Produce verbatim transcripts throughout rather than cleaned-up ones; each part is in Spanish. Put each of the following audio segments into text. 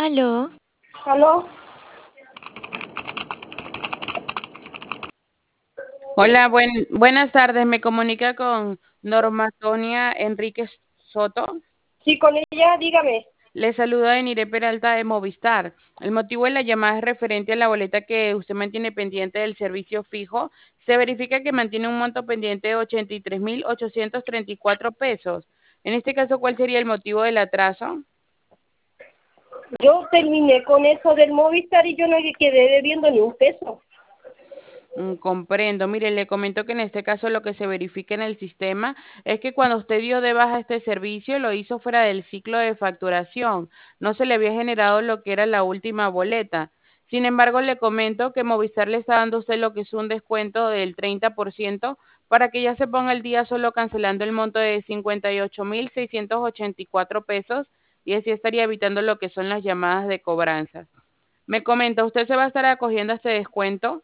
Aló, ¿Aló? Hola, buen, buenas tardes. Me comunica con Norma Tonia Enríquez Soto. Sí, con ella, dígame. Le saluda Enire Peralta de Movistar. El motivo de la llamada es referente a la boleta que usted mantiene pendiente del servicio fijo. Se verifica que mantiene un monto pendiente de ochenta y tres mil ochocientos treinta y cuatro pesos. En este caso, ¿cuál sería el motivo del atraso? Yo terminé con eso del Movistar y yo no le quedé debiendo ni un peso. Mm, comprendo. Mire, le comento que en este caso lo que se verifica en el sistema es que cuando usted dio de baja este servicio lo hizo fuera del ciclo de facturación. No se le había generado lo que era la última boleta. Sin embargo, le comento que Movistar le está dando a usted lo que es un descuento del treinta por ciento para que ya se ponga el día solo cancelando el monto de cincuenta y ocho mil seiscientos ochenta y cuatro pesos y así estaría evitando lo que son las llamadas de cobranzas. Me comenta, ¿usted se va a estar acogiendo a este descuento?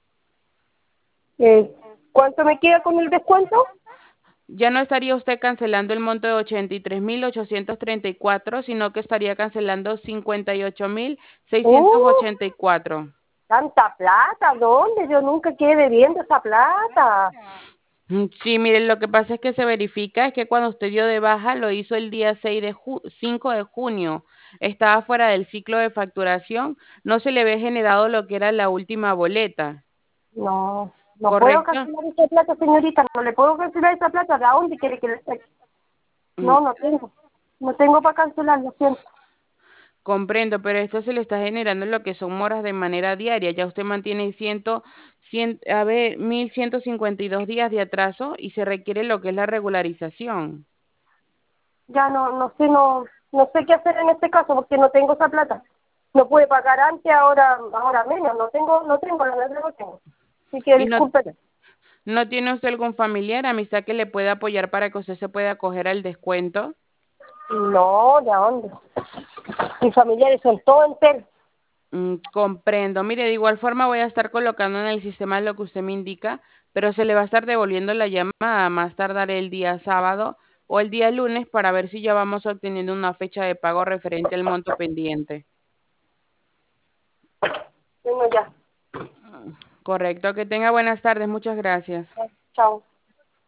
Eh, ¿Cuánto me queda con el descuento? Ya no estaría usted cancelando el monto de ochenta y tres mil ochocientos treinta y cuatro, sino que estaría cancelando cincuenta y ocho mil seiscientos ¡Uh! ochenta y cuatro. ¿Tanta plata? ¿Dónde? Yo nunca quedé debiendo esa plata. Mm, Sí, miren, lo que pasa es que se verifica es que cuando usted dio de baja lo hizo el día seis de ju- cinco de junio. Estaba fuera del ciclo de facturación, no se le había generado lo que era la última boleta, No, no puedo ¿correcto? cancelar esa plata, señorita. No le puedo cancelar esa plata. ¿De dónde quiere que le saque? Mm, No, no tengo. No tengo para cancelar, lo siento. Comprendo, pero esto se le está generando lo que son moras de manera diaria. Ya usted mantiene cien, cien, a ver, mil ciento cincuenta y dos días de atraso y se requiere lo que es la regularización. Ya no, no sé, no, no sé qué hacer en este caso porque no tengo esa plata. No pude pagar antes, ahora, ahora menos. No tengo, no tengo, la verdad no tengo. Así que ¿Y no, discúlpeme. no tiene usted algún familiar, amistad que le pueda apoyar para que usted se pueda acoger al descuento? No, ¿de dónde? Mis familiares son todos enteros. Mm, comprendo. Mire, de igual forma voy a estar colocando en el sistema lo que usted me indica, pero se le va a estar devolviendo la llamada a más tardar el día sábado o el día lunes para ver si ya vamos obteniendo una fecha de pago referente al monto pendiente. Bueno, ya. Correcto. Que tenga buenas tardes. Muchas gracias. Chao.